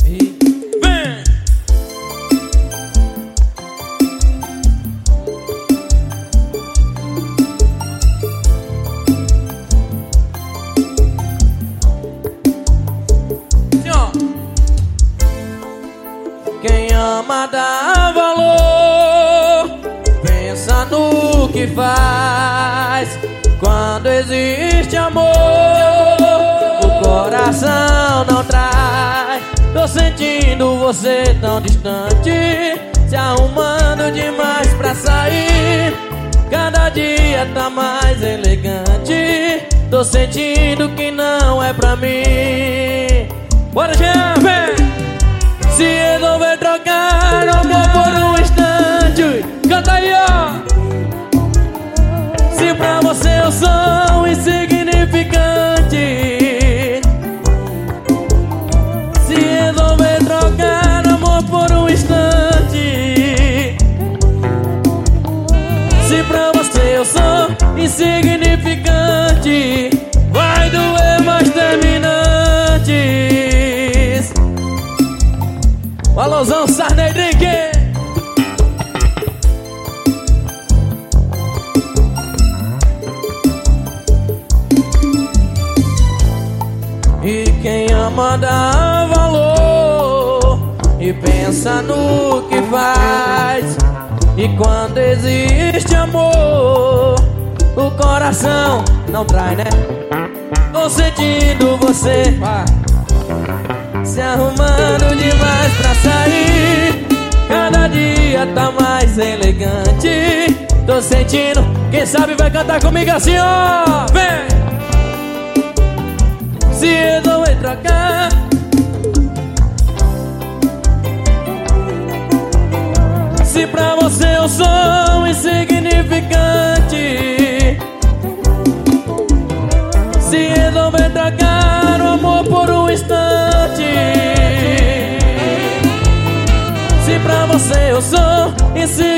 E vem! Assim, ó. Quem ama dá valor, pensa no que faz. Quando existe amor, o coração não trai. Tô sentindo você tão distante, se arrumando demais pra sair. Cada dia tá mais elegante, tô sentindo que não é pra mim. Bora, Jean, vem! Se resolver trocar amor por um instante, canta aí, ó! Se pra você eu sou insignificante, se resolver trocar amor por um instante, se pra você eu sou insignificante, vai doer mais terminantes. Alôzão, Sarney Drink. E quem ama dá valor e pensa no que faz. E quando existe amor, o coração não trai, né? Tô sentindo você se arrumando demais pra sair. Cada dia tá mais elegante, tô sentindo, quem sabe vai cantar comigo assim, ó. Vem! Se resolver trocar, se pra você eu sou insignificante, se resolver trocar o amor por um instante, se pra você eu sou insignificante,